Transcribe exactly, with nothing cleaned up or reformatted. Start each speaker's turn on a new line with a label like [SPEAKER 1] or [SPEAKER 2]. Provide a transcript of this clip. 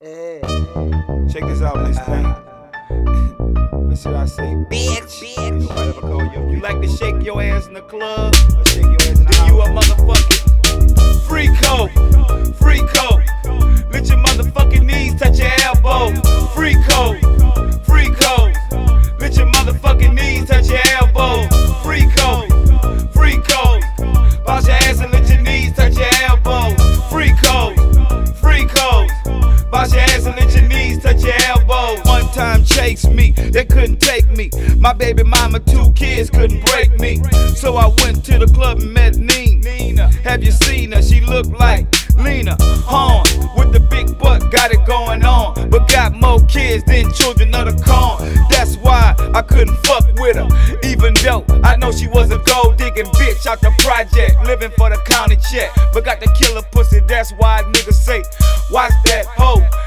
[SPEAKER 1] Hey.
[SPEAKER 2] Check this out, Miss Thing. Let's see what I say.
[SPEAKER 1] Bitch, bitch.
[SPEAKER 2] Nobody ever call you. You like to shake your ass in the club, or shake your ass in the house? You a motherfucking freako, freako. Let your motherfucking knees touch your elbow. Freako, freako. Let your motherfucking knees touch your elbow. Freako, freako. Bounce your ass and let your knees touch your elbow. Freako, freako. Bounce your ass and let your knees touch your elbow. One time chased me, they couldn't take me. My baby mama, two kids couldn't break me. So I went to the club and met Nina. Have you seen her? She looked like Lena Horne with the big butt, got it going on, but got more kids than children of the corn. That's why I couldn't fuck with her, even though I know she was a gold digging bitch out the project, living for the county check, but got the killer pussy. That's why niggas say, watch that hoe.